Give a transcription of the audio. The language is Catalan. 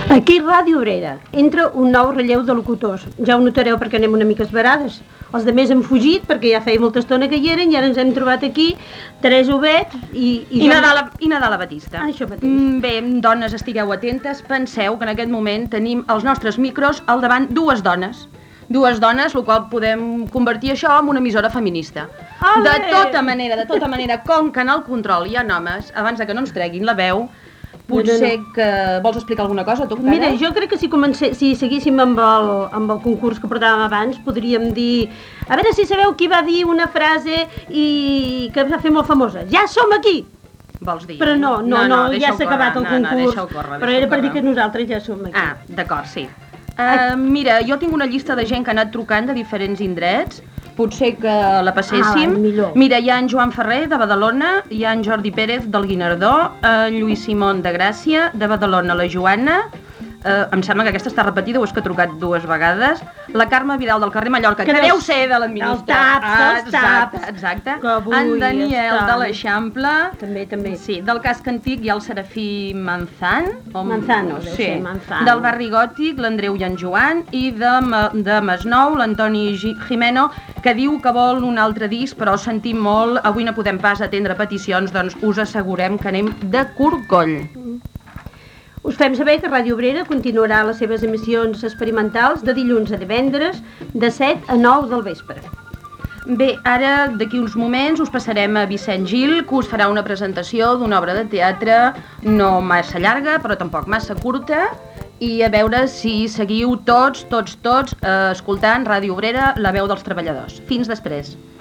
Aquí Ràdio Obrera entra un nou relleu de locutors. Ja ho notareu perquè anem una mica esbarades. Els de més han fugit perquè ja feia molta estona que hi eren i ara ens hem trobat aquí Teresa Obet i Nadala Batista. Això mateix. Bé, dones, estigueu atentes. Penseu que en aquest moment tenim els nostres micros al davant dues dones, el qual podem convertir això en una emissora feminista. De tota manera, com que en el control hi ha homes, abans de que no ens treguin la veu, potser que vols explicar alguna cosa, tu? Mira, jo crec que si seguíssim amb el concurs que portàvem abans, podríem dir... A veure si sabeu qui va dir una frase i que va fer molt famosa. Ja som aquí! Vols dir? Però no, ja s'ha acabat el concurs. Però era per dir que nosaltres ja som aquí. Ah, d'acord, sí. Mira, jo tinc una llista de gent que ha anat trucant de diferents indrets. Potser que la passéssim. Mira, hi ha en Joan Ferrer, de Badalona, hi ha en Jordi Pérez, del Guinardó, en Lluís Simón, de Gràcia, de Badalona, la Joana, em sembla que aquesta està repetida, o és que ha trucat dues vegades, la Carme Vidal, del carrer Mallorca, que deu ser de l'administració. Els taps. Exacte. En Daniel, de l'Eixample. També. Sí, del casc antic hi ha el Serafí Manzano, deu ser Manzano. Del barri gòtic, l'Andreu i en Joan, i de Masnou, l'Antoni Jimeno, que diu que vol un altre disc, però ho sentim molt, avui no podem pas atendre peticions, doncs us assegurem que anem de corcoll. Us fem saber que Ràdio Obrera continuarà les seves emissions experimentals de dilluns a divendres, de 7 a 9 del vespre. Bé, ara, d'aquí uns moments, us passarem a Vicent Gil, que us farà una presentació d'una obra de teatre no massa llarga, però tampoc massa curta, i a veure si seguiu tots escoltant Ràdio Obrera, la veu dels treballadors. Fins després.